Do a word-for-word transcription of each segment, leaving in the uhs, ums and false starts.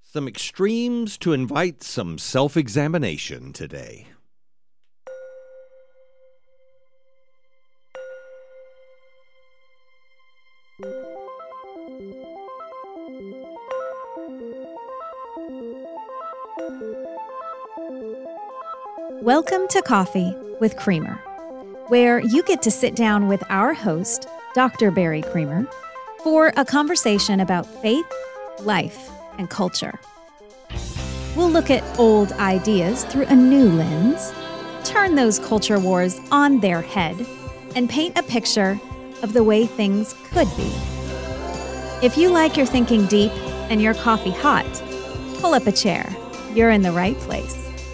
Some extremes to invite some self-examination today. Welcome to Coffee with Creamer, where you get to sit down with our host, Doctor Barry Creamer, for a conversation about faith, life, and culture. We'll look at old ideas through a new lens, turn those culture wars on their head, and paint a picture of the way things could be. If you like your thinking deep and your coffee hot, pull up a chair. You're in the right place.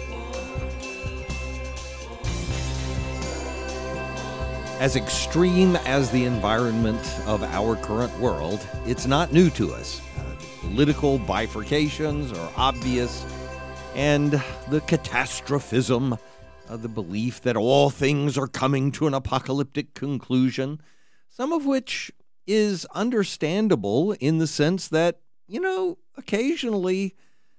As extreme as the environment of our current world, it's not new to us. Uh, political bifurcations are obvious, and the catastrophism, uh, the belief that all things are coming to an apocalyptic conclusion, some of which is understandable in the sense that, you know, occasionally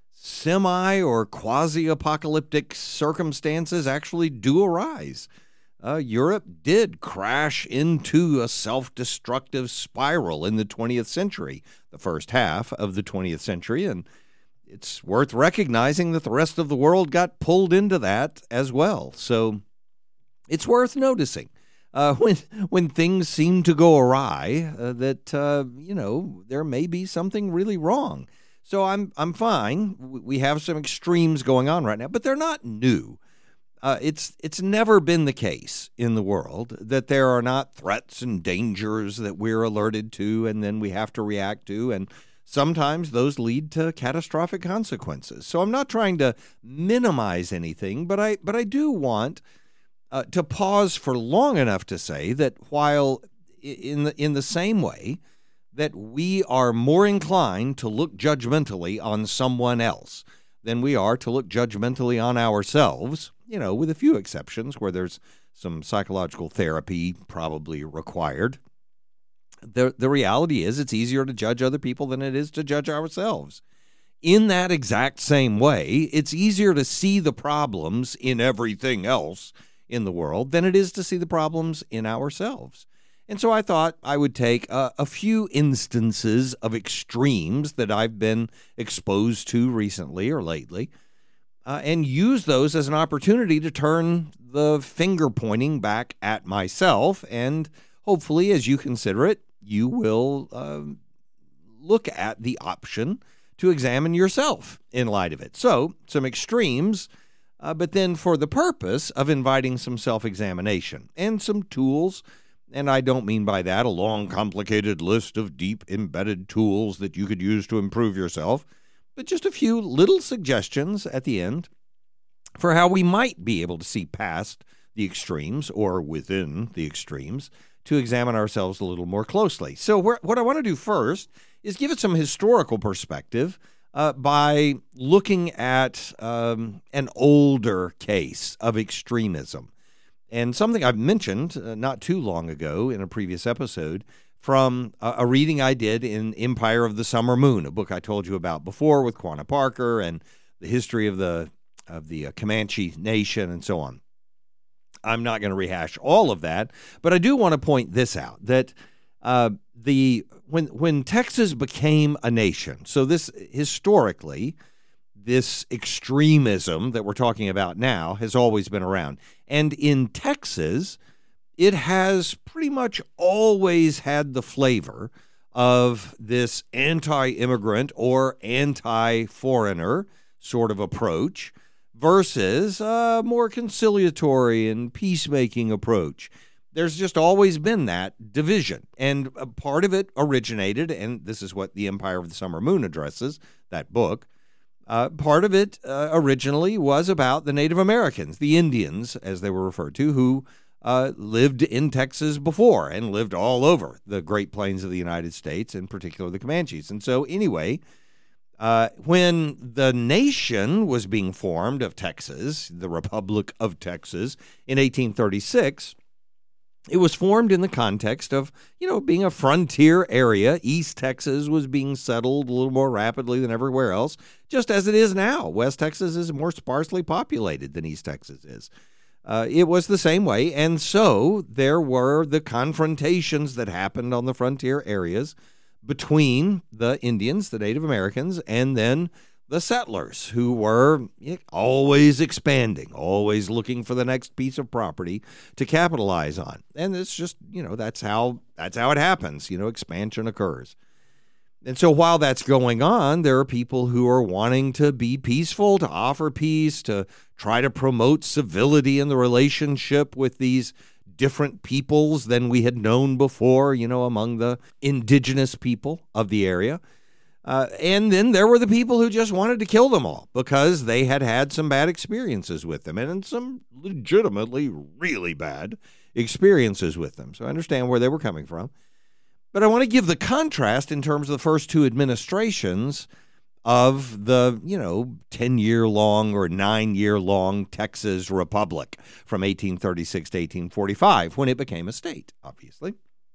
semi or quasi-apocalyptic circumstances actually do arise. Uh, Europe did crash into a self-destructive spiral in the twentieth century, the first half of the twentieth century, and it's worth recognizing that the rest of the world got pulled into that as well. So it's worth noticing uh, when when things seem to go awry uh, that, uh, you know, there may be something really wrong. So I'm I'm fine. We have some extremes going on right now, but they're not new. Uh, it's it's never been the case in the world that there are not threats and dangers that we're alerted to and then we have to react to, and sometimes those lead to catastrophic consequences. So I'm not trying to minimize anything, but I but I do want uh, to pause for long enough to say that while in the in the same way that we are more inclined to look judgmentally on someone else than we are to look judgmentally on ourselves, you know, with a few exceptions where there's some psychological therapy probably required. The, the reality is it's easier to judge other people than it is to judge ourselves. In that exact same way, it's easier to see the problems in everything else in the world than it is to see the problems in ourselves. And so I thought I would take a, a few instances of extremes that I've been exposed to recently or lately, Uh, and use those as an opportunity to turn the finger pointing back at myself. And hopefully, as you consider it, you will uh, look at the option to examine yourself in light of it. So, some extremes, uh, but then for the purpose of inviting some self-examination and some tools. And I don't mean by that a long, complicated list of deep embedded tools that you could use to improve yourself, but just a few little suggestions at the end for how we might be able to see past the extremes or within the extremes to examine ourselves a little more closely. So where, what I want to do first is give it some historical perspective uh, by looking at um, an older case of extremism. And something I've mentioned uh, not too long ago in a previous episode from a, a reading I did in Empire of the Summer Moon, a book I told you about before with Quanah Parker and the history of the of the uh, Comanche Nation and so on. I'm not going to rehash all of that, but I do want to point this out, that uh, the when when Texas became a nation, so this historically, this extremism that we're talking about now has always been around. And in Texas, it has pretty much always had the flavor of this anti-immigrant or anti-foreigner sort of approach versus a more conciliatory and peacemaking approach. There's just always been that division. And a part of it originated, and this is what the Empire of the Summer Moon addresses, that book, Uh, part of it uh, originally was about the Native Americans, the Indians, as they were referred to, who uh, lived in Texas before and lived all over the Great Plains of the United States, in particular the Comanches. And so anyway, uh, when the nation was being formed of Texas, the Republic of Texas, in eighteen thirty-six, It was formed in the context of, you know, being a frontier area. East Texas was being settled a little more rapidly than everywhere else, just as it is now. West Texas is more sparsely populated than East Texas is. Uh, it was the same way, and so there were the confrontations that happened on the frontier areas between the Indians, the Native Americans, and then the settlers, who were always expanding, always looking for the next piece of property to capitalize on. And it's just, you know, that's how that's how it happens. You know, expansion occurs. And so while that's going on, there are people who are wanting to be peaceful, to offer peace, to try to promote civility in the relationship with these different peoples than we had known before, you know, among the indigenous people of the area. Uh, and then there were the people who just wanted to kill them all because they had had some bad experiences with them, and some legitimately really bad experiences with them. So I understand where they were coming from. But I want to give the contrast in terms of the first two administrations of the, you know, ten-year-long or nine-year-long Texas Republic from eighteen thirty-six to eighteen forty-five, when it became a state, obviously.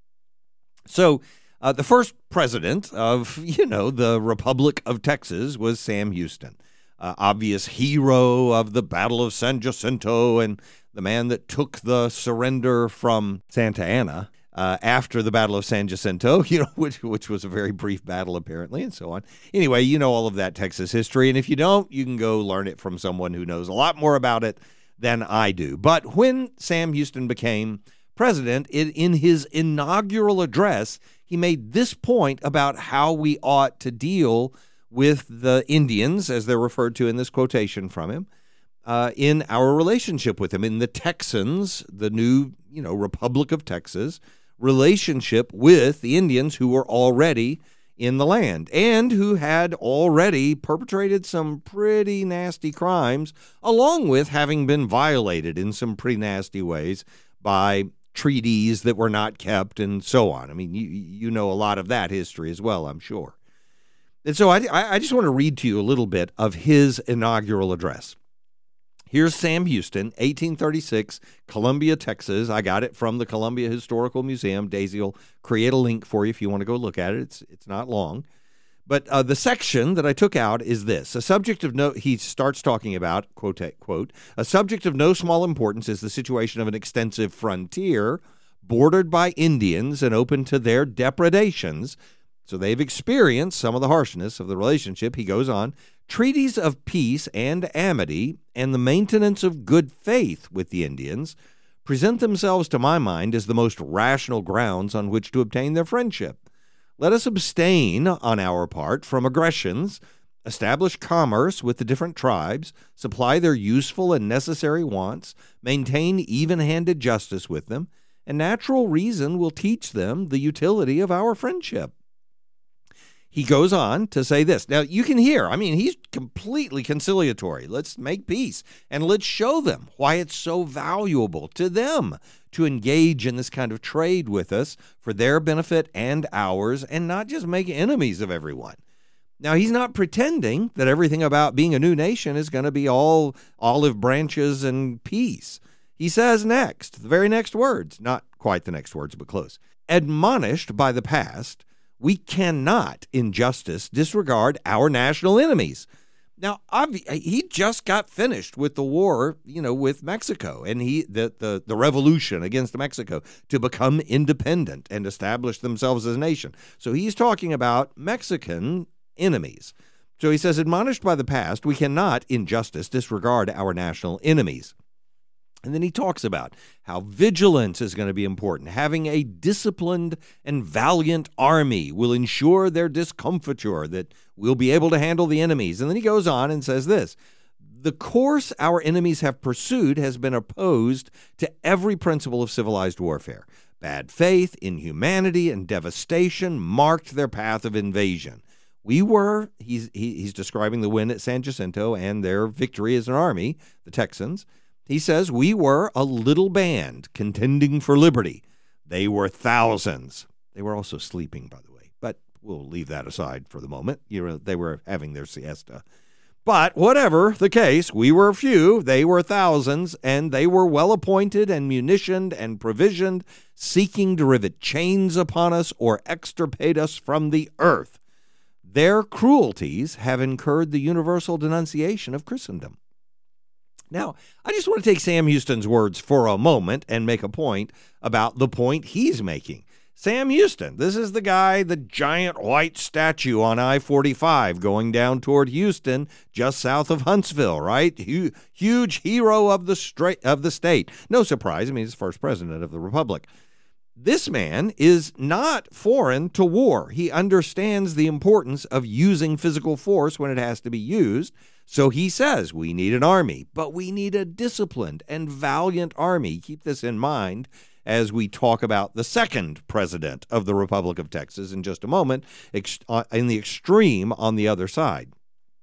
So Uh, the first president of, you know, the Republic of Texas was Sam Houston, uh, obvious hero of the Battle of San Jacinto and the man that took the surrender from Santa Anna uh, after the Battle of San Jacinto, you know, which, which was a very brief battle apparently, and so on. Anyway, you know all of that Texas history, and if you don't, you can go learn it from someone who knows a lot more about it than I do. But when Sam Houston became president, it, in his inaugural address, he made this point about how we ought to deal with the Indians, as they're referred to in this quotation from him, uh, in our relationship with them, in the Texans, the new, you know, Republic of Texas, relationship with the Indians who were already in the land and who had already perpetrated some pretty nasty crimes, along with having been violated in some pretty nasty ways by treaties that were not kept and so on. I mean, you you know a lot of that history as well, I'm sure. And so I, I just want to read to you a little bit of his inaugural address. Here's Sam Houston, eighteen thirty-six, Columbia, Texas. I got it from the Columbia Historical Museum. Daisy will create a link for you if you want to go look at it. It's, it's not long. But uh, the section that I took out is this. A subject of no, he starts talking about, quote, quote, a subject of no small importance is the situation of an extensive frontier bordered by Indians and open to their depredations. So they've experienced some of the harshness of the relationship. He goes on, treaties of peace and amity and the maintenance of good faith with the Indians present themselves to my mind as the most rational grounds on which to obtain their friendship. Let us abstain, on our part, from aggressions, establish commerce with the different tribes, supply their useful and necessary wants, maintain even-handed justice with them, and natural reason will teach them the utility of our friendship. He goes on to say this. Now, you can hear, I mean, he's completely conciliatory. Let's make peace, and let's show them why it's so valuable to them to engage in this kind of trade with us for their benefit and ours, and not just make enemies of everyone. Now, he's not pretending that everything about being a new nation is going to be all olive branches and peace. He says next, the very next words, not quite the next words, but close. Admonished by the past, we cannot, in justice, disregard our national enemies. Now, he just got finished with the war, you know, with Mexico, and he the, the, the revolution against Mexico to become independent and establish themselves as a nation. So he's talking about Mexican enemies. So he says, admonished by the past, we cannot, in justice, disregard our national enemies. And then he talks about how vigilance is going to be important. Having a disciplined and valiant army will ensure their discomfiture, that we'll be able to handle the enemies. And then he goes on and says this, the course our enemies have pursued has been opposed to every principle of civilized warfare. Bad faith, inhumanity, and devastation marked their path of invasion. We were, he's, he, he's describing the win at San Jacinto and their victory as an army, the Texans. He says, we were a little band contending for liberty. They were thousands. They were also sleeping, by the way, but we'll leave that aside for the moment. You know, they were having their siesta. But whatever the case, we were few, they were thousands, and they were well appointed and munitioned and provisioned, seeking to rivet chains upon us or extirpate us from the earth. Their cruelties have incurred the universal denunciation of Christendom. Now, I just want to take Sam Houston's words for a moment and make a point about the point he's making. Sam Houston, this is the guy, the giant white statue on I forty-five going down toward Houston, just south of Huntsville, right? Huge, huge hero of the stra- of the state. No surprise, I mean, he's the first president of the republic. This man is not foreign to war. He understands the importance of using physical force when it has to be used. So he says we need an army, but we need a disciplined and valiant army. Keep this in mind as we talk about the second president of the Republic of Texas in just a moment, ex- uh, in the extreme on the other side.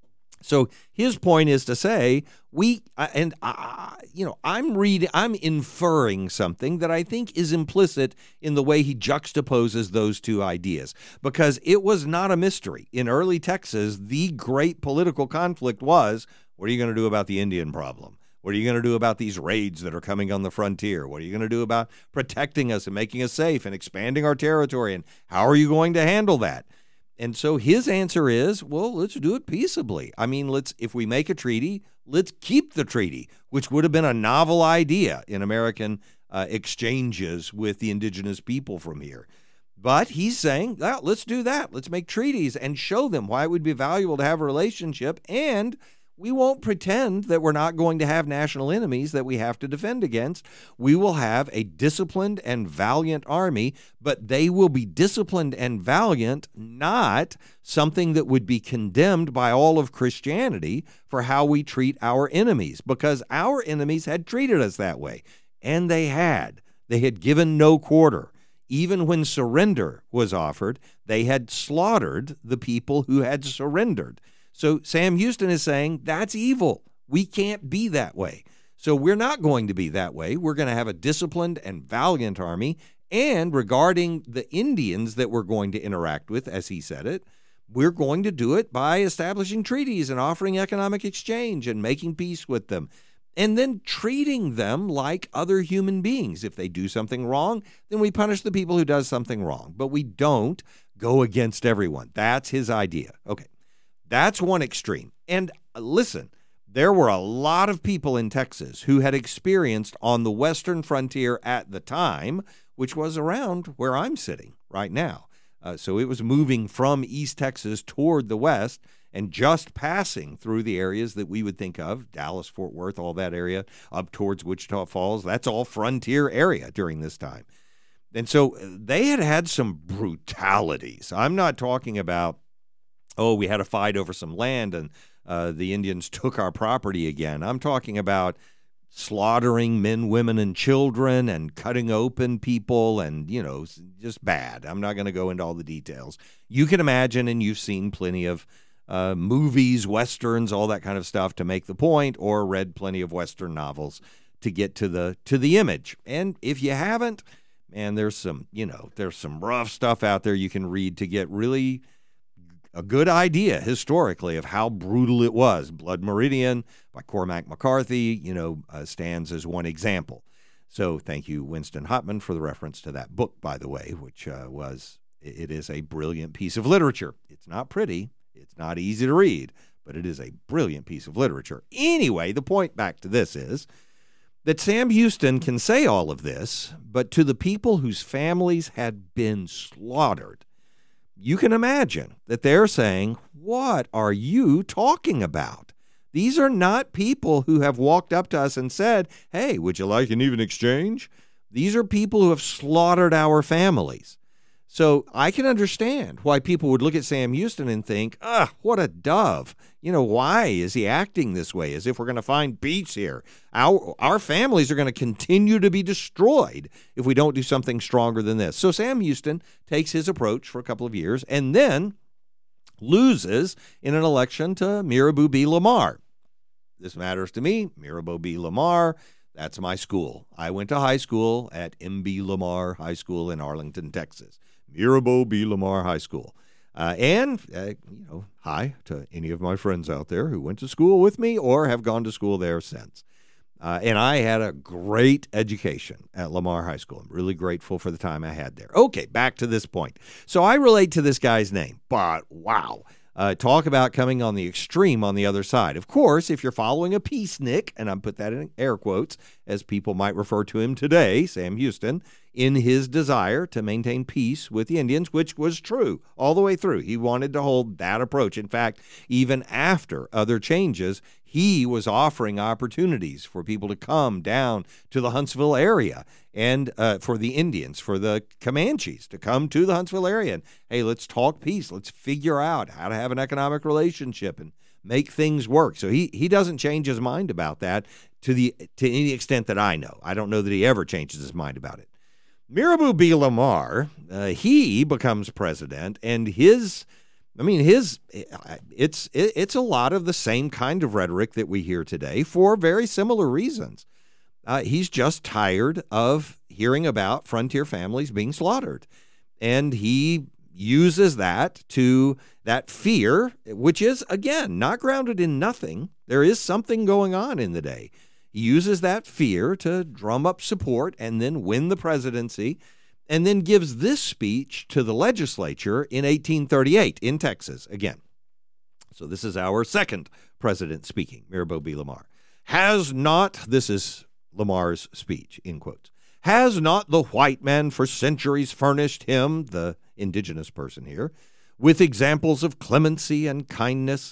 So his point is to say we uh, and uh, you know I'm reading I'm inferring something that I think is implicit in the way he juxtaposes those two ideas, because it was not a mystery in early Texas. The great political conflict was, what are you going to do about the Indian problem? What are you going to do about these raids that are coming on the frontier? What are you going to do about protecting us and making us safe and expanding our territory? And how are you going to handle that? And so his answer is, well, let's do it peaceably. I mean, let's if we make a treaty, let's keep the treaty, which would have been a novel idea in American uh, exchanges with the indigenous people from here. But he's saying, well, let's do that. Let's make treaties and show them why it would be valuable to have a relationship, and we won't pretend that we're not going to have national enemies that we have to defend against. We will have a disciplined and valiant army, but they will be disciplined and valiant, not something that would be condemned by all of Christianity for how we treat our enemies, because our enemies had treated us that way, and they had. They had given no quarter. Even when surrender was offered, they had slaughtered the people who had surrendered. So Sam Houston is saying that's evil. We can't be that way. So we're not going to be that way. We're going to have a disciplined and valiant army. And regarding the Indians that we're going to interact with, as he said it, we're going to do it by establishing treaties and offering economic exchange and making peace with them, and then treating them like other human beings. If they do something wrong, then we punish the people who does something wrong. But we don't go against everyone. That's his idea. Okay. That's one extreme. And listen, there were a lot of people in Texas who had experienced on the western frontier at the time, which was around where I'm sitting right now. Uh, so it was moving from East Texas toward the west and just passing through the areas that we would think of, Dallas, Fort Worth, all that area, up towards Wichita Falls. That's all frontier area during this time. And so they had had some brutalities. I'm not talking about, oh, we had a fight over some land and uh, the Indians took our property again. I'm talking about slaughtering men, women, and children and cutting open people and, you know, just bad. I'm not going to go into all the details. You can imagine, and you've seen plenty of uh, movies, Westerns, all that kind of stuff to make the point, or read plenty of Western novels to get to the to the image. And if you haven't, man, there's some, you know, there's some rough stuff out there you can read to get really a good idea historically of how brutal it was. Blood Meridian by Cormac McCarthy, you know, uh, stands as one example. So thank you, Winston Hotman, for the reference to that book, by the way, which uh, was, it is a brilliant piece of literature. It's not pretty. It's not easy to read, but it is a brilliant piece of literature. Anyway, the point back to this is that Sam Houston can say all of this, but to the people whose families had been slaughtered, you can imagine that they're saying, what are you talking about? These are not people who have walked up to us and said, hey, would you like an even exchange? These are people who have slaughtered our families. So I can understand why people would look at Sam Houston and think, ah, what a dove. You know, why is he acting this way, as if we're going to find peace here? Our, our families are going to continue to be destroyed if we don't do something stronger than this. So Sam Houston takes his approach for a couple of years and then loses in an election to Mirabeau B. Lamar. This matters to me. Mirabeau B. Lamar, that's my school. I went to high school at M B Lamar High School in Arlington, Texas. Mirabeau B. Lamar High School. Uh, and, uh, you know, hi to any of my friends out there who went to school with me or have gone to school there since. Uh, and I had a great education at Lamar High School. I'm really grateful for the time I had there. Okay, back to this point. So I relate to this guy's name, but wow. Uh, talk about coming on the extreme on the other side. Of course, if you're following a peacenik, and I put that in air quotes, as people might refer to him today, Sam Houston, in his desire to maintain peace with the Indians, which was true all the way through. He wanted to hold that approach. In fact, even after other changes, he was offering opportunities for people to come down to the Huntsville area and uh, for the Indians, for the Comanches to come to the Huntsville area. And, hey, let's talk peace. Let's figure out how to have an economic relationship and make things work. So he he doesn't change his mind about that to the to any extent that I know. I don't know that he ever changes his mind about it. Mirabeau B. Lamar, uh, he becomes president, and his, I mean, his, it's it's a lot of the same kind of rhetoric that we hear today for very similar reasons. Uh, he's just tired of hearing about frontier families being slaughtered, and he uses that to that fear, which is, again, not grounded in nothing. There is something going on in the day. He uses that fear to drum up support and then win the presidency, and then gives this speech to the legislature in eighteen thirty-eight in Texas again. So this is our second president speaking, Mirabeau B. Lamar. Has not, this is Lamar's speech, in quotes, has not the white man for centuries furnished him, the indigenous person here, with examples of clemency and kindness?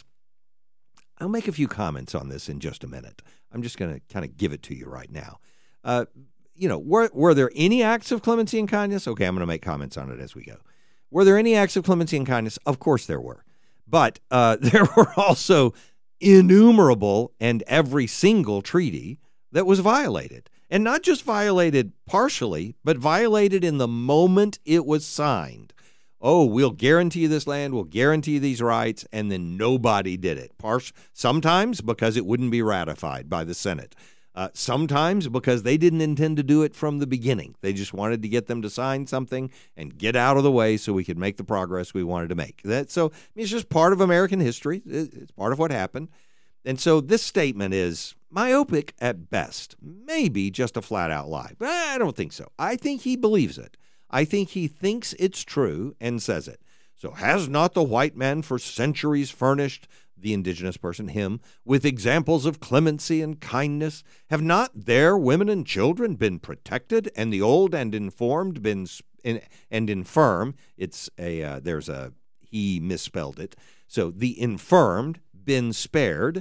I'll make a few comments on this in just a minute. I'm just going to kind of give it to you right now. Uh, you know, were, were there any acts of clemency and kindness? Okay, I'm going to make comments on it as we go. Were there any acts of clemency and kindness? Of course there were. But uh, there were also innumerable and every single treaty that was violated. And not just violated partially, but violated in the moment it was signed. Oh, we'll guarantee this land, we'll guarantee these rights, and then nobody did it. Par- sometimes because it wouldn't be ratified by the Senate. Uh, sometimes because they didn't intend to do it from the beginning. They just wanted to get them to sign something and get out of the way so we could make the progress we wanted to make. That, so I mean, it's just part of American history. It's part of what happened. And so this statement is myopic at best, maybe just a flat-out lie. But I don't think so. I think he believes it. I think he thinks it's true and says it. So has not the white man for centuries furnished the indigenous person, him, with examples of clemency and kindness? Have not their women and children been protected, and the old and informed been in, and infirm? It's a uh, there's a he misspelled it. So the infirmed been spared.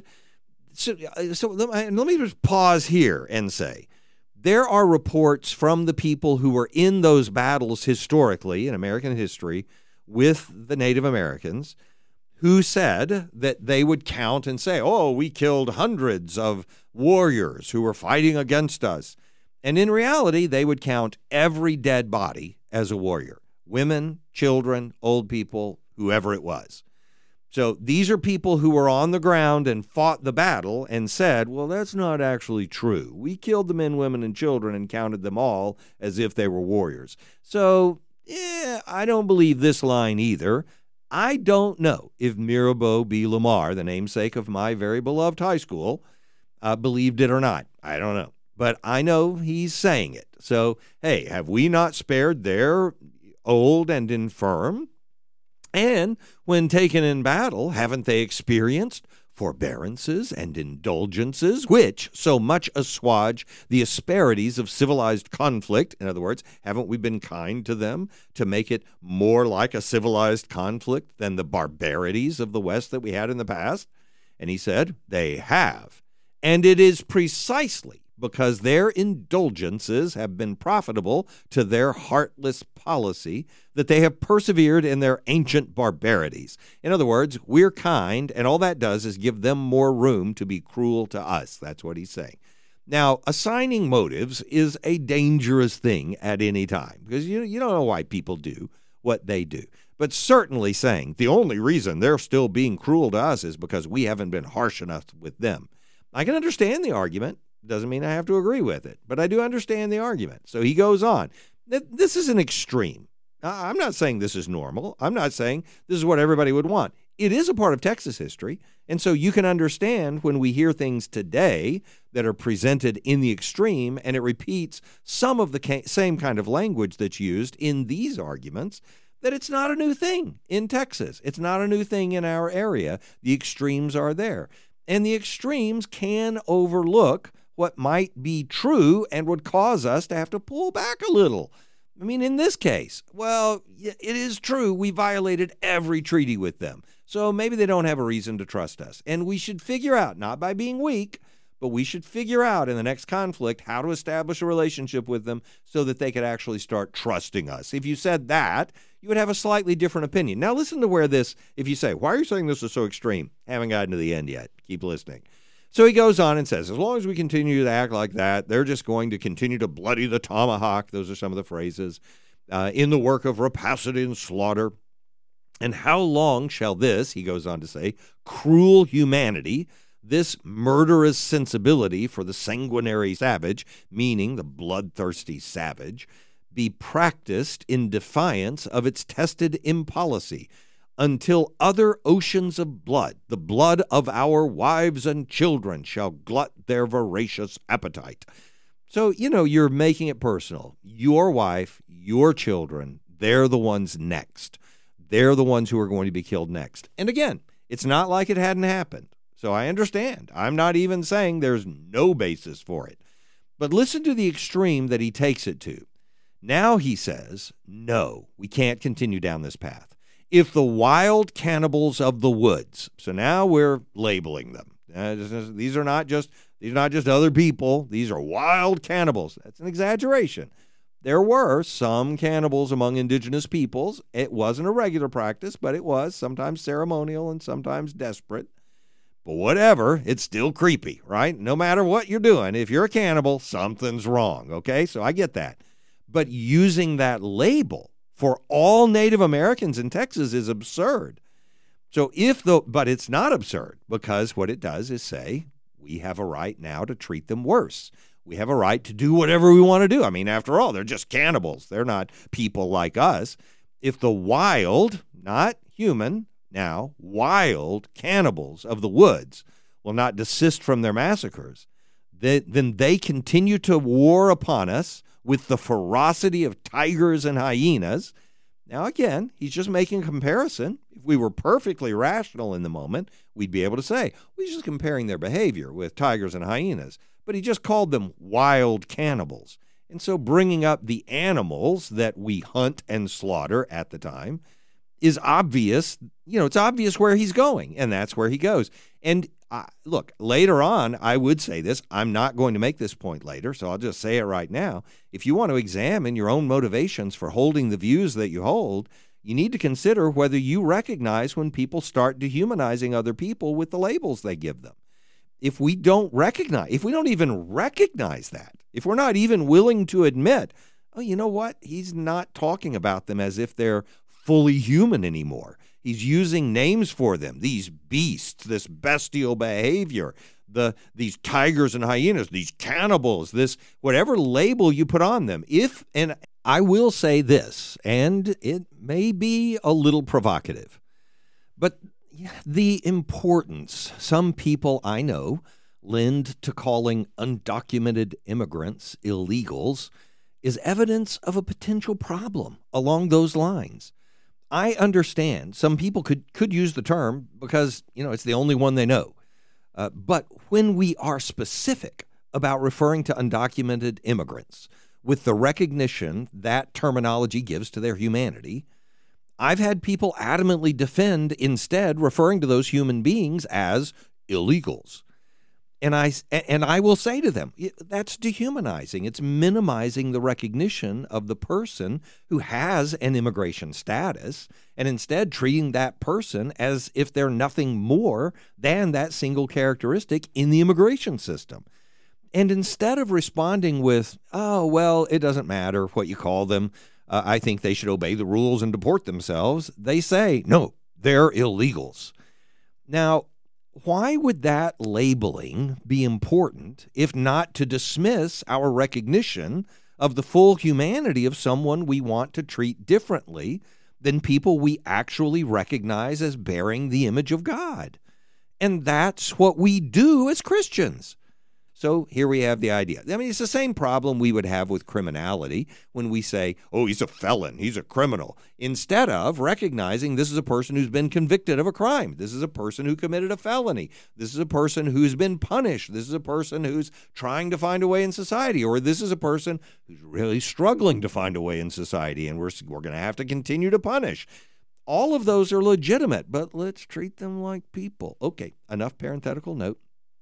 So so let me, let me just pause here and say, there are reports from the people who were in those battles historically in American history with the Native Americans who said that they would count and say, oh, we killed hundreds of warriors who were fighting against us. And in reality, they would count every dead body as a warrior, women, children, old people, whoever it was. So these are people who were on the ground and fought the battle and said, well, that's not actually true. We killed the men, women, and children and counted them all as if they were warriors. So, yeah, I don't believe this line either. I don't know if Mirabeau B. Lamar, the namesake of my very beloved high school, uh, believed it or not. I don't know. But I know he's saying it. So, hey, have we not spared their old and infirm? And when taken in battle, haven't they experienced forbearances and indulgences, which so much assuage the asperities of civilized conflict? In other words, haven't we been kind to them to make it more like a civilized conflict than the barbarities of the West that we had in the past? And he said, they have. And it is precisely because their indulgences have been profitable to their heartless policy that they have persevered in their ancient barbarities. In other words, we're kind, and all that does is give them more room to be cruel to us. That's what he's saying. Now, assigning motives is a dangerous thing at any time because you, you don't know why people do what they do. But certainly saying the only reason they're still being cruel to us is because we haven't been harsh enough with them. I can understand the argument. Doesn't mean I have to agree with it, but I do understand the argument. So he goes on. This is an extreme. I'm not saying this is normal. I'm not saying this is what everybody would want. It is a part of Texas history, and so you can understand when we hear things today that are presented in the extreme, and it repeats some of the ca- same kind of language that's used in these arguments, that it's not a new thing in Texas. It's not a new thing in our area. The extremes are there, and the extremes can overlook what might be true and would cause us to have to pull back a little. I mean, in this case, well, it is true we violated every treaty with them. So maybe they don't have a reason to trust us. And we should figure out, not by being weak, but we should figure out in the next conflict how to establish a relationship with them so that they could actually start trusting us. If you said that, you would have a slightly different opinion. Now listen to where this, if you say, why are you saying this is so extreme? Haven't gotten to the end yet. Keep listening. So he goes on and says, as long as we continue to act like that, they're just going to continue to bloody the tomahawk. Those are some of the phrases uh, in the work of rapacity and slaughter. And how long shall this, he goes on to say, cruel humanity, this murderous sensibility for the sanguinary savage, meaning the bloodthirsty savage, be practiced in defiance of its tested impolicy, until other oceans of blood, the blood of our wives and children, shall glut their voracious appetite. So, you know, you're making it personal. Your wife, your children, they're the ones next. They're the ones who are going to be killed next. And again, it's not like it hadn't happened. So I understand. I'm not even saying there's no basis for it. But listen to the extreme that he takes it to. Now he says, no, we can't continue down this path. If the wild cannibals of the woods, so now we're labeling them. Uh, these are not just these are not just other people. These are wild cannibals. That's an exaggeration. There were some cannibals among indigenous peoples. It wasn't a regular practice, but it was sometimes ceremonial and sometimes desperate. But whatever, it's still creepy, right? No matter what you're doing, if you're a cannibal, something's wrong, okay? So I get that. But using that label for all Native Americans in Texas is absurd. So if the, but it's not absurd, because what it does is say, we have a right now to treat them worse. We have a right to do whatever we want to do. I mean, after all, they're just cannibals. They're not people like us. If the wild, not human, now wild cannibals of the woods will not desist from their massacres, then they continue to war upon us with the ferocity of tigers and hyenas. Now, again, he's just making a comparison. If we were perfectly rational in the moment, we'd be able to say, well, he's just comparing their behavior with tigers and hyenas. But he just called them wild cannibals. And so bringing up the animals that we hunt and slaughter at the time is obvious. You know, it's obvious where he's going, and that's where he goes. And uh, look, later on, I would say this. I'm not going to make this point later, so I'll just say it right now. If you want to examine your own motivations for holding the views that you hold, you need to consider whether you recognize when people start dehumanizing other people with the labels they give them. If we don't recognize, if we don't even recognize that, if we're not even willing to admit, oh, you know what? He's not talking about them as if they're fully human anymore. He's using names for them, these beasts, this bestial behavior, the these tigers and hyenas, these cannibals, this whatever label you put on them. If, and I will say this, and it may be a little provocative, but the importance some people I know lend to calling undocumented immigrants illegals is evidence of a potential problem along those lines. I understand some people could, could use the term because, you know, it's the only one they know. Uh, but when we are specific about referring to undocumented immigrants with the recognition that terminology gives to their humanity, I've had people adamantly defend instead referring to those human beings as illegals. And I, and I will say to them, that's dehumanizing. It's minimizing the recognition of the person who has an immigration status and instead treating that person as if they're nothing more than that single characteristic in the immigration system. And instead of responding with, oh, well, it doesn't matter what you call them, uh, I think they should obey the rules and deport themselves, they say, no, they're illegals. Now, why would that labeling be important if not to dismiss our recognition of the full humanity of someone we want to treat differently than people we actually recognize as bearing the image of God. And that's what we do as Christians. So here we have the idea. I mean, it's the same problem we would have with criminality when we say, oh, he's a felon, he's a criminal, instead of recognizing this is a person who's been convicted of a crime. This is a person who committed a felony. This is a person who's been punished. This is a person who's trying to find a way in society, or this is a person who's really struggling to find a way in society, and we're, we're going to have to continue to punish. All of those are legitimate, but let's treat them like people. Okay, enough parenthetical note.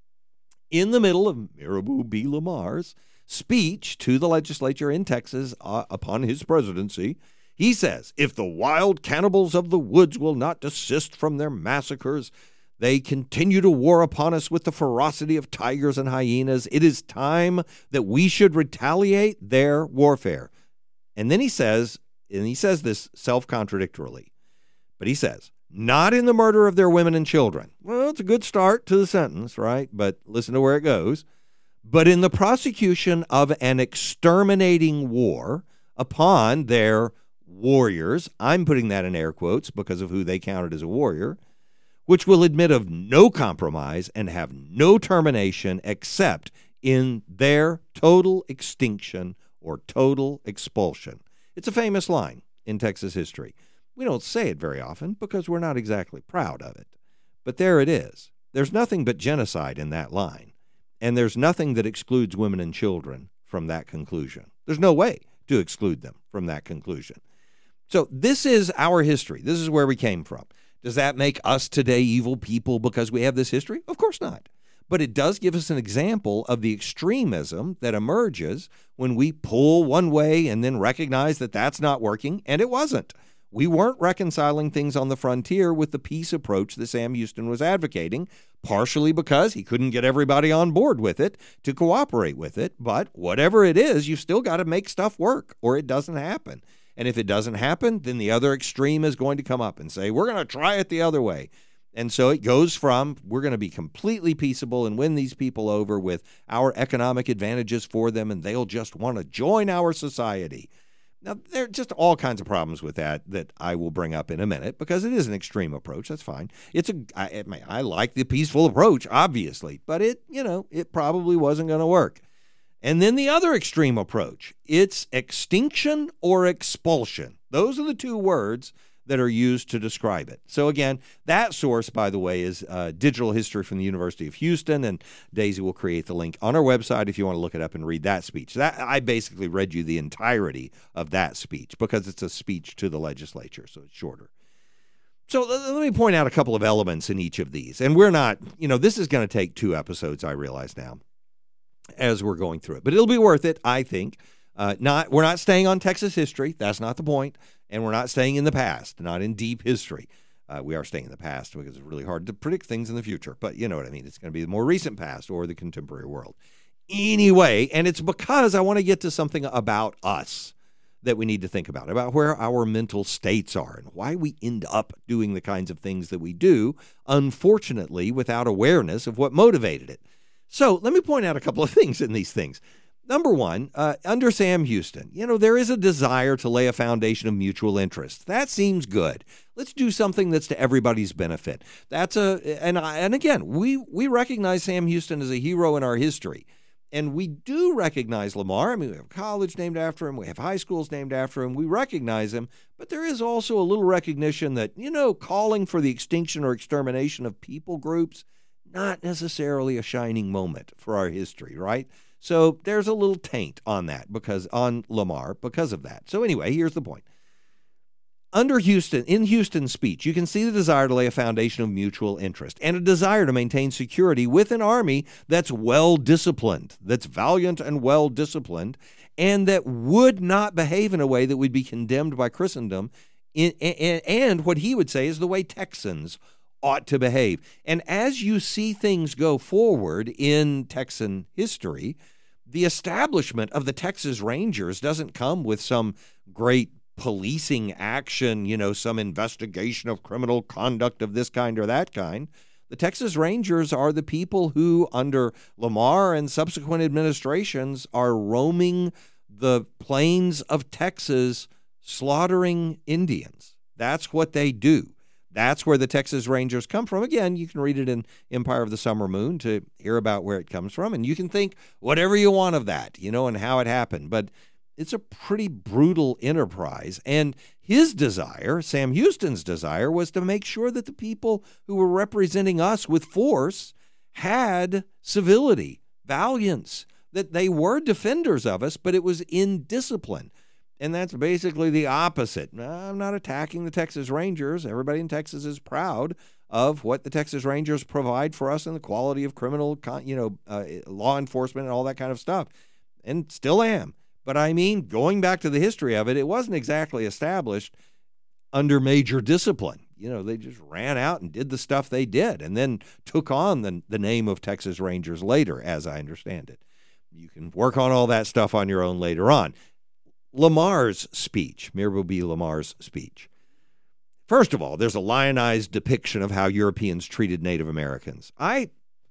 In the middle of Mirabeau B. Lamar's speech to the legislature in Texas uh, upon his presidency, he says, if the wild cannibals of the woods will not desist from their massacres, they continue to war upon us with the ferocity of tigers and hyenas. It is time that we should retaliate their warfare. And then he says, and he says this self-contradictorily, but he says, not in the murder of their women and children. Well, it's a good start to the sentence, right? But listen to where it goes. But in the prosecution of an exterminating war upon their warriors, I'm putting that in air quotes because of who they counted as a warrior, which will admit of no compromise and have no termination except in their total extinction or total expulsion. It's a famous line in Texas history. We don't say it very often because we're not exactly proud of it. But there it is. There's nothing but genocide in that line. And there's nothing that excludes women and children from that conclusion. There's no way to exclude them from that conclusion. So this is our history. This is where we came from. Does that make us today evil people because we have this history? Of course not. But it does give us an example of the extremism that emerges when we pull one way and then recognize that that's not working, and it wasn't. We weren't reconciling things on the frontier with the peace approach that Sam Houston was advocating, partially because he couldn't get everybody on board with it to cooperate with it. But whatever it is, you've still got to make stuff work or it doesn't happen. And if it doesn't happen, then the other extreme is going to come up and say, we're going to try it the other way. And so it goes from we're going to be completely peaceable and win these people over with our economic advantages for them, and they'll just want to join our society. Now, there are just all kinds of problems with that that I will bring up in a minute because it is an extreme approach. That's fine. It's a I, I like the peaceful approach, obviously, but it, you know, it probably wasn't going to work. And then the other extreme approach, it's extinction or expulsion. Those are the two words that are used to describe it. So again, that source, by the way, is uh, Digital History from the University of Houston, and Daisy will create the link on our website if you want to look it up and read that speech. That I basically read you the entirety of that speech because it's a speech to the legislature, so it's shorter. So let me point out a couple of elements in each of these. And we're not, you know, this is going to take two episodes, I realize now, as we're going through it. But it'll be worth it, I think. Uh, not We're not staying on Texas history. That's not the point. And we're not staying in the past, not in deep history. Uh, we are staying in the past because it's really hard to predict things in the future. But you know what I mean. It's going to be the more recent past or the contemporary world. Anyway, and it's because I want to get to something about us that we need to think about, about where our mental states are and why we end up doing the kinds of things that we do, unfortunately, without awareness of what motivated it. So let me point out a couple of things in these things. Number one, uh, under Sam Houston, you know, there is a desire to lay a foundation of mutual interest. That seems good. Let's do something that's to everybody's benefit. That's a, and I, and again, we we recognize Sam Houston as a hero in our history. And we do recognize Lamar. I mean, we have a college named after him. We have high schools named after him. We recognize him. But there is also a little recognition that, you know, calling for the extinction or extermination of people groups, not necessarily a shining moment for our history, right? So there's a little taint on that because on Lamar because of that. So anyway, here's the point. Under Houston, in Houston's speech, you can see the desire to lay a foundation of mutual interest and a desire to maintain security with an army that's well-disciplined, that's valiant and well-disciplined, and that would not behave in a way that would be condemned by Christendom, in, in, and what he would say is the way Texans ought to behave. And as you see things go forward in Texan history, the establishment of the Texas Rangers doesn't come with some great policing action, you know, some investigation of criminal conduct of this kind or that kind. The Texas Rangers are the people who, under Lamar and subsequent administrations, are roaming the plains of Texas slaughtering Indians. That's what they do. That's where the Texas Rangers come from. Again, you can read it in Empire of the Summer Moon to hear about where it comes from, and you can think whatever you want of that, you know, and how it happened. But it's a pretty brutal enterprise. And his desire, Sam Houston's desire, was to make sure that the people who were representing us with force had civility, valiance, that they were defenders of us, but it was in discipline. And that's basically the opposite. I'm not attacking the Texas Rangers. Everybody in Texas is proud of what the Texas Rangers provide for us and the quality of criminal, you know, uh, law enforcement and all that kind of stuff, and still am. But I mean, going back to the history of it, it wasn't exactly established under major discipline. You know, they just ran out and did the stuff they did and then took on the, the name of Texas Rangers later, as I understand it. You can work on all that stuff on your own later on. Lamar's speech, Mirabeau B. Lamar's speech. First of all, there's a lionized depiction of how Europeans treated Native Americans. I,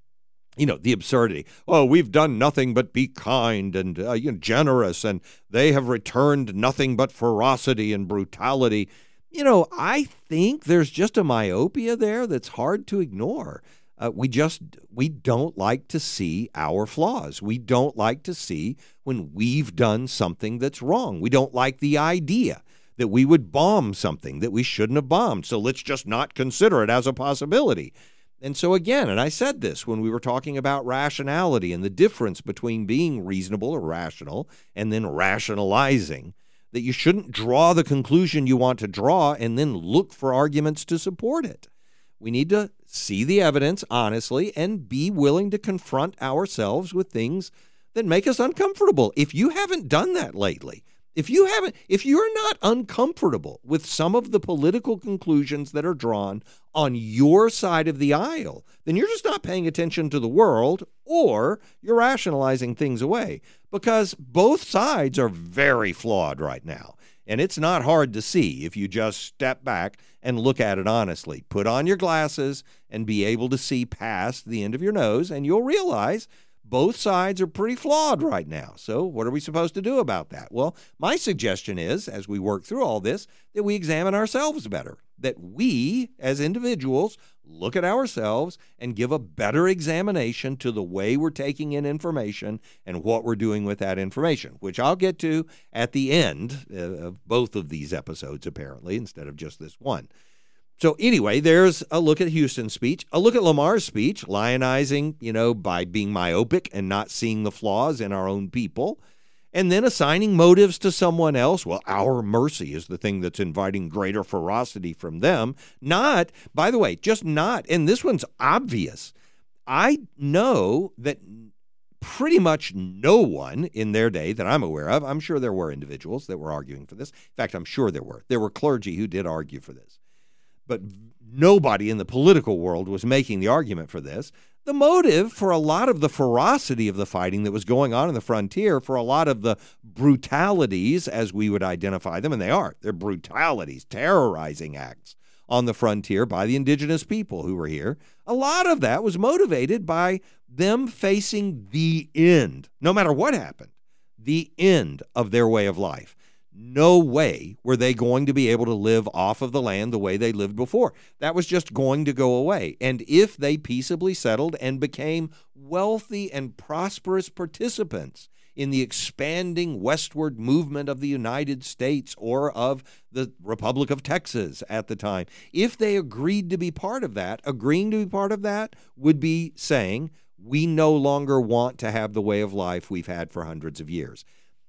you know, the absurdity. Oh, we've done nothing but be kind and uh, you know, generous, and they have returned nothing but ferocity and brutality. You know, I think there's just a myopia there that's hard to ignore. Uh, we just, we don't like to see our flaws. We don't like to see when we've done something that's wrong. We don't like the idea that we would bomb something that we shouldn't have bombed. So let's just not consider it as a possibility. And so again, and I said this when we were talking about rationality and the difference between being reasonable or rational and then rationalizing, that you shouldn't draw the conclusion you want to draw and then look for arguments to support it. We need to see the evidence honestly and be willing to confront ourselves with things that make us uncomfortable. If you haven't done that lately, if you haven't, if you're not uncomfortable with some of the political conclusions that are drawn on your side of the aisle, then you're just not paying attention to the world, or you're rationalizing things away, because both sides are very flawed right now. And it's not hard to see if you just step back and look at it honestly. Put on your glasses and be able to see past the end of your nose, and you'll realize both sides are pretty flawed right now. So what are we supposed to do about that? Well, my suggestion is, as we work through all this, that we examine ourselves better, that we, as individuals, look at ourselves and give a better examination to the way we're taking in information and what we're doing with that information, which I'll get to at the end of both of these episodes, apparently, instead of just this one. So anyway, there's a look at Houston's speech, a look at Lamar's speech, lionizing, you know, by being myopic and not seeing the flaws in our own people, and then assigning motives to someone else. Well, our mercy is the thing that's inviting greater ferocity from them. Not, by the way, just not, and this one's obvious. I know that pretty much no one in their day that I'm aware of, I'm sure there were individuals that were arguing for this. In fact, I'm sure there were. There were clergy who did argue for this. But nobody in the political world was making the argument for this. The motive for a lot of the ferocity of the fighting that was going on in the frontier, for a lot of the brutalities, as we would identify them, and they are, they're brutalities, terrorizing acts on the frontier by the indigenous people who were here, a lot of that was motivated by them facing the end, no matter what happened, the end of their way of life. No way were they going to be able to live off of the land the way they lived before. That was just going to go away. And if they peaceably settled and became wealthy and prosperous participants in the expanding westward movement of the United States or of the Republic of Texas at the time, if they agreed to be part of that, agreeing to be part of that would be saying, we no longer want to have the way of life we've had for hundreds of years.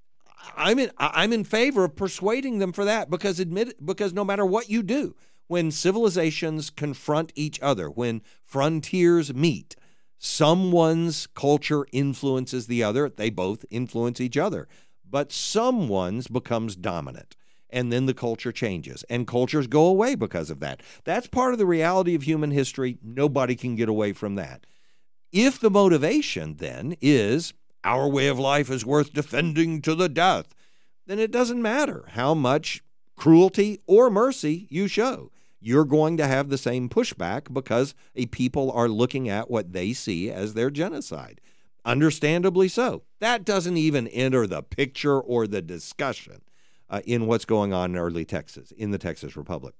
I'm in, I'm in favor of persuading them for that, because admit because no matter what you do, when civilizations confront each other, when frontiers meet, someone's culture influences the other. They both influence each other, but someone's becomes dominant, and then the culture changes, and cultures go away because of that. That's part of the reality of human history. Nobody can get away from that. If the motivation then is our way of life is worth defending to the death, then it doesn't matter how much cruelty or mercy you show. You're going to have the same pushback because a people are looking at what they see as their genocide. understandably so. That doesn't even enter the picture or the discussion uh, in what's going on in early Texas, in the Texas Republic.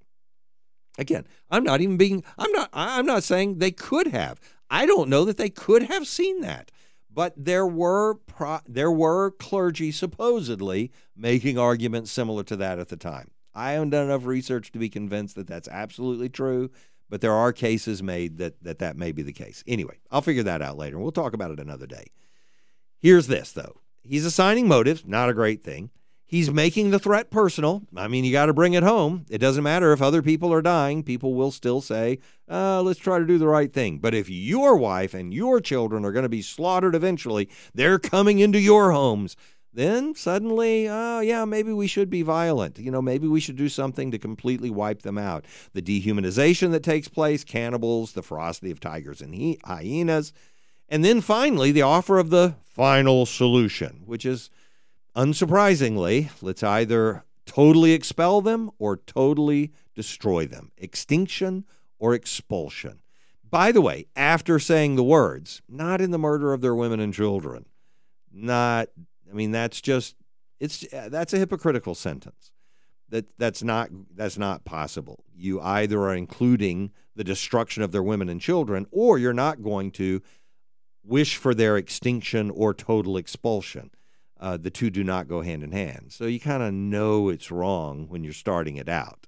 Again, I'm not even being, I'm not, I'm not saying they could have. I don't know that they could have seen that. But there were pro, there were clergy supposedly making arguments similar to that at the time. I haven't done enough research to be convinced that that's absolutely true, but there are cases made that that, that may be the case. Anyway, I'll figure that out later, and we'll talk about it another day. Here's this, though. He's assigning motives, not a great thing. He's making the threat personal. I mean, you got to bring it home. It doesn't matter if other people are dying. People will still say, uh, let's try to do the right thing. But if your wife and your children are going to be slaughtered eventually, they're coming into your homes, then suddenly, oh, yeah, maybe we should be violent. You know, maybe we should do something to completely wipe them out. The dehumanization that takes place, cannibals, the ferocity of tigers and he- hyenas. And then finally, the offer of the final solution, which is, unsurprisingly, let's either totally expel them or totally destroy them. Extinction or expulsion. By the way, after saying the words, not in the murder of their women and children. Not, I mean, that's just, it's that's a hypocritical sentence. That that's not that's not possible. You either are including the destruction of their women and children, or you're not going to wish for their extinction or total expulsion. Uh, the two do not go hand in hand. So you kind of know it's wrong when you're starting it out.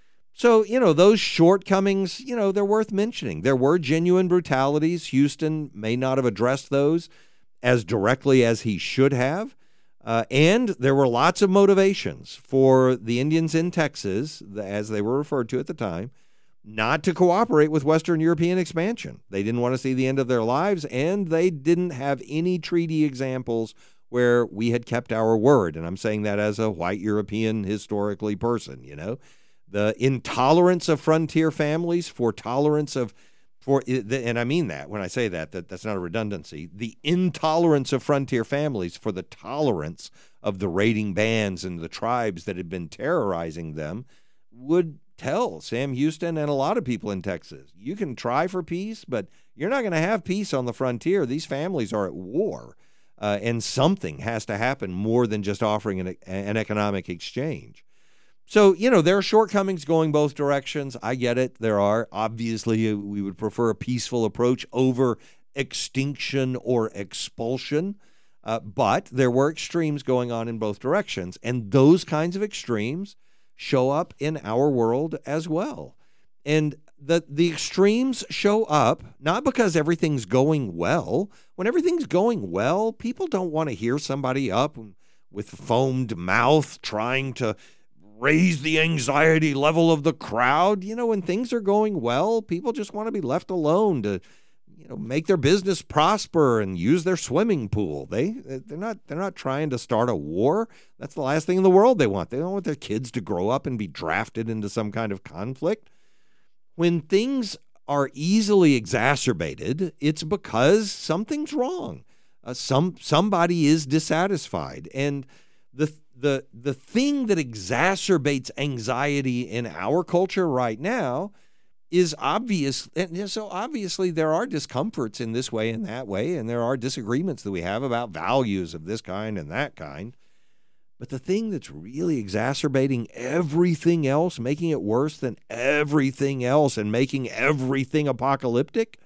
So, you know, those shortcomings, you know, they're worth mentioning. There were genuine brutalities. Houston may not have addressed those as directly as he should have. Uh, and there were lots of motivations for the Indians in Texas, as they were referred to at the time, not to cooperate with Western European expansion. They didn't want to see the end of their lives, and they didn't have any treaty examples where we had kept our word. And I'm saying that as a white European historically person, you know. The intolerance of frontier families for tolerance of, for, and I mean that when I say that, that that's not a redundancy, the intolerance of frontier families for the tolerance of the raiding bands and the tribes that had been terrorizing them would tell Sam Houston and a lot of people in Texas, you can try for peace, but you're not going to have peace on the frontier. These families are at war. Uh, and something has to happen more than just offering an, an economic exchange. So, you know, there are shortcomings going both directions. I get it. There are. Obviously, we would prefer a peaceful approach over extinction or expulsion. Uh, but there were extremes going on in both directions. And those kinds of extremes show up in our world as well. And the the extremes show up not because everything's going well. When everything's going well, people don't want to hear somebody up with foamed mouth trying to raise the anxiety level of the crowd. You know, when things are going well, people just want to be left alone to, you know, make their business prosper and use their swimming pool. They they're not they're not trying to start a war. That's the last thing in the world they want. They don't want their kids to grow up and be drafted into some kind of conflict. When things are easily exacerbated, it's because something's wrong. Uh, some somebody is dissatisfied, and the the the thing that exacerbates anxiety in our culture right now is obvious. And so obviously there are discomforts in this way and that way, and there are disagreements that we have about values of this kind and that kind. But the thing that's really exacerbating everything else, making it worse than everything else and making everything apocalyptic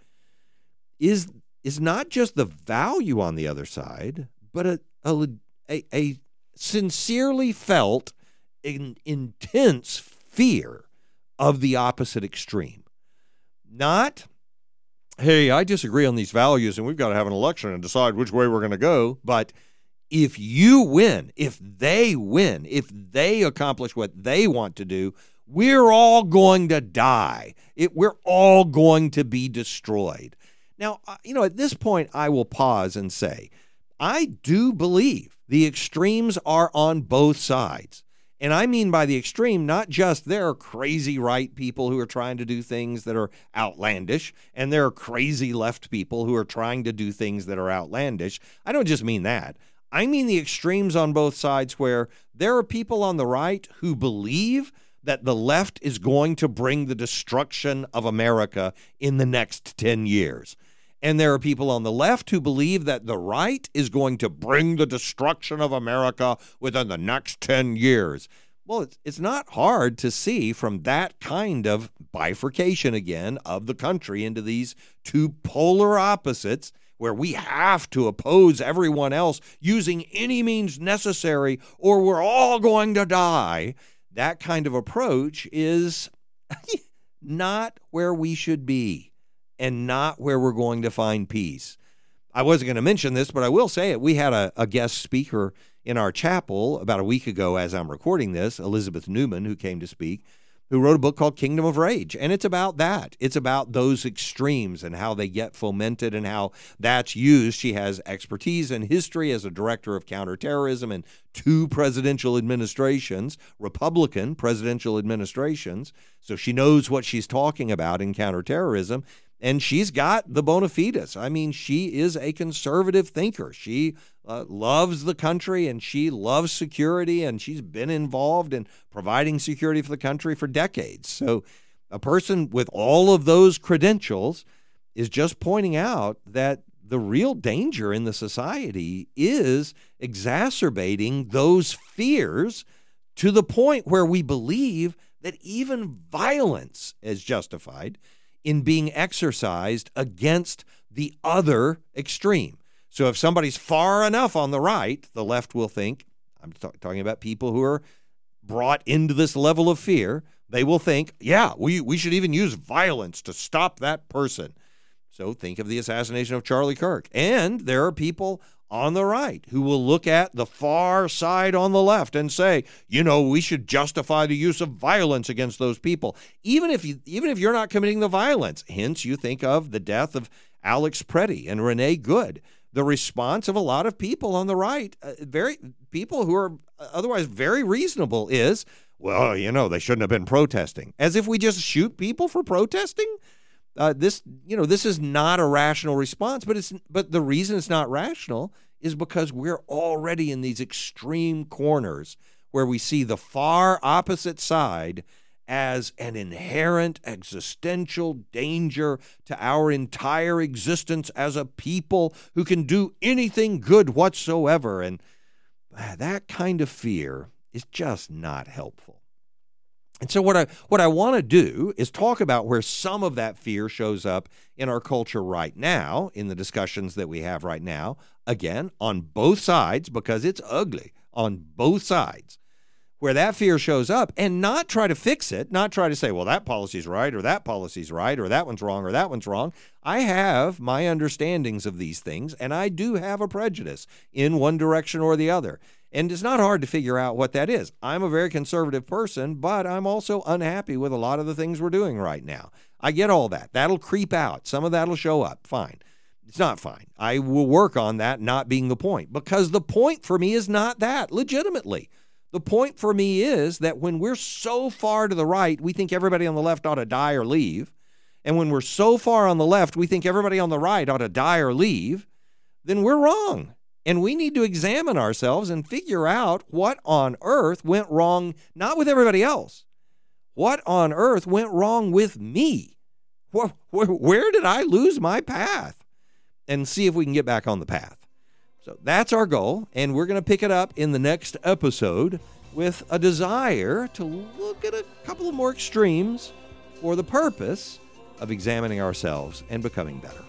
is is not just the value on the other side, but a a, a, a sincerely felt in, intense fear of the opposite extreme. Not, hey, I disagree on these values and we've got to have an election and decide which way we're going to go, but if you win, if they win, if they accomplish what they want to do, we're all going to die. It, we're all going to be destroyed. Now, you know, at this point, I will pause and say, I do believe the extremes are on both sides. And I mean by the extreme, not just there are crazy right people who are trying to do things that are outlandish, and there are crazy left people who are trying to do things that are outlandish. I don't just mean that. I mean the extremes on both sides where there are people on the right who believe that the left is going to bring the destruction of America in the next ten years. And there are people on the left who believe that the right is going to bring the destruction of America within the next ten years. Well, it's, it's not hard to see from that kind of bifurcation again of the country into these two polar opposites where we have to oppose everyone else using any means necessary or we're all going to die. That kind of approach is not where we should be. And not where we're going to find peace. I wasn't going to mention this, but I will say it. We had a, a guest speaker in our chapel about a week ago as I'm recording this, Elizabeth Newman, who came to speak, who wrote a book called Kingdom of Rage. And it's about that. It's about those extremes and how they get fomented and how that's used. She has expertise in history as a director of counterterrorism in two presidential administrations, Republican presidential administrations. So she knows what she's talking about in counterterrorism. And she's got the bona fides. I mean, she is a conservative thinker. She uh, loves the country and she loves security, and she's been involved in providing security for the country for decades. So a person with all of those credentials is just pointing out that the real danger in the society is exacerbating those fears to the point where we believe that even violence is justified in being exercised against the other extreme. So if somebody's far enough on the right, the left will think, I'm t- talking about people who are brought into this level of fear, they will think, yeah, we, we should even use violence to stop that person. So think of the assassination of Charlie Kirk. And there are people on the right who will look at the far side on the left and say, you know, we should justify the use of violence against those people, even if you, even if you're not committing the violence. Hence, you think of the death of Alex Preddy and Renee Good. The response of a lot of people on the right, uh, very people who are otherwise very reasonable, is, well, you know, they shouldn't have been protesting. As if we just shoot people for protesting. Uh, this, you know, this is not a rational response, but it's, but the reason it's not rational is because we're already in these extreme corners where we see the far opposite side as an inherent existential danger to our entire existence as a people who can do anything good whatsoever. And that kind of fear is just not helpful. And so what I what I want to do is talk about where some of that fear shows up in our culture right now, in the discussions that we have right now, again, on both sides, because it's ugly on both sides, where that fear shows up, and not try to fix it, not try to say, well, that policy's right, or that policy's right, or that one's wrong, or that one's wrong. I have my understandings of these things, and I do have a prejudice in one direction or the other. And it's not hard to figure out what that is. I'm a very conservative person, but I'm also unhappy with a lot of the things we're doing right now. I get all that. That'll creep out. Some of that'll show up. Fine. It's not fine. I will work on that not being the point, because the point for me is not that, legitimately. The point for me is that when we're so far to the right, we think everybody on the left ought to die or leave. And when we're so far on the left, we think everybody on the right ought to die or leave, then we're wrong. And we need to examine ourselves and figure out what on earth went wrong, not with everybody else. What on earth went wrong with me? Where, where, where did I lose my path? And see if we can get back on the path. So that's our goal, and we're going to pick it up in the next episode with a desire to look at a couple of more extremes for the purpose of examining ourselves and becoming better.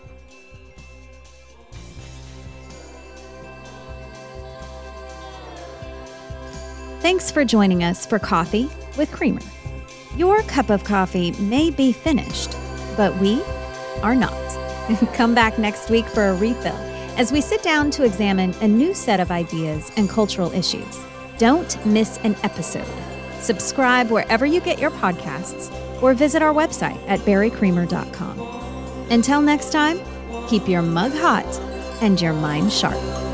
Thanks for joining us for Coffee with Creamer. Your cup of coffee may be finished, but we are not. Come back next week for a refill as we sit down to examine a new set of ideas and cultural issues. Don't miss an episode. Subscribe wherever you get your podcasts or visit our website at barry creamer dot com. Until next time, keep your mug hot and your mind sharp.